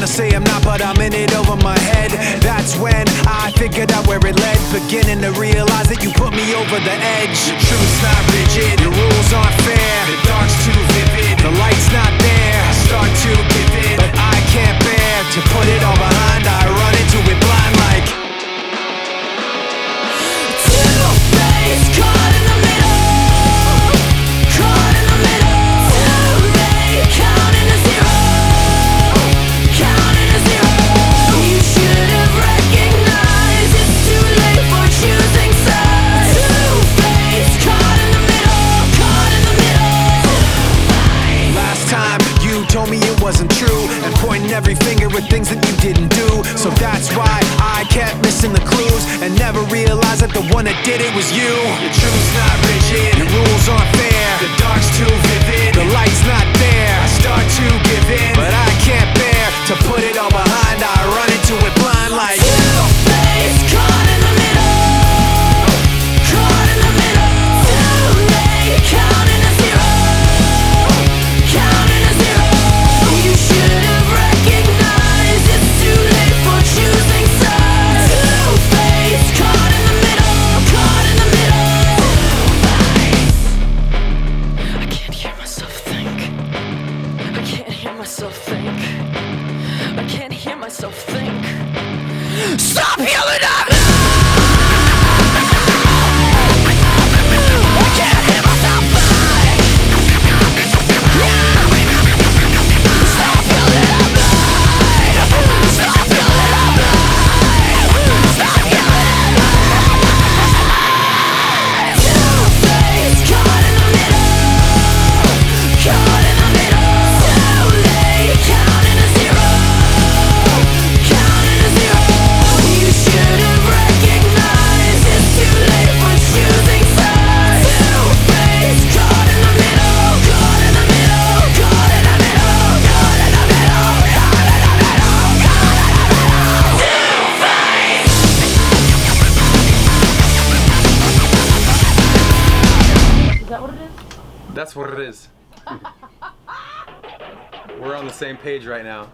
say I'm not, but I'm in it over my head. That's when I figured out where it led, beginning to realize that you put me over the edge. The truth's not rigid, your rules aren't fair, the dark's too vivid, the light's not there. I start to give in, but I can't bear to put it all behind. I run into it blind like two-faced, caught in the middle, caught in the middle. Too late, counting to zero, counting to zero. You should have recognized it's too late for choosing sides. Two-faced, caught in the middle, caught in the middle. Last time you told me it wasn't true, and pointing every finger at things that you didn't do. So that's why I kept missing the clues, and never realized that the one that did it was you. Your truth's not rigid, your rules aren't fair, the dark's too vivid, the light's not there. I start to give in, but I can't bear to put it all behind. I run into it blind like two-faced, caught in the middle, caught in the middle. Too late, counting to zero, counting to zero. You should have recognized it's too late for choosing sides. Two-faced, caught in the middle, caught in the middle. I can't hear myself think. I can't hear myself think. I can't hear myself think. Stop yelling at me! I can't hear myself think. Stop yelling at me! Stop yelling at me! Stop yelling at me! Two-faced, caught in the middle, caught in the middle. Too late, counting to zero, counting to zero. You should have recognized it's too late for choosing sides. Two-faced, caught in the middle, caught in the middle, caught in the middle, caught in the middle, caught in the middle, caught in the middle. Two-faced. Is that what it is? That's what it is. We're on the same page right now.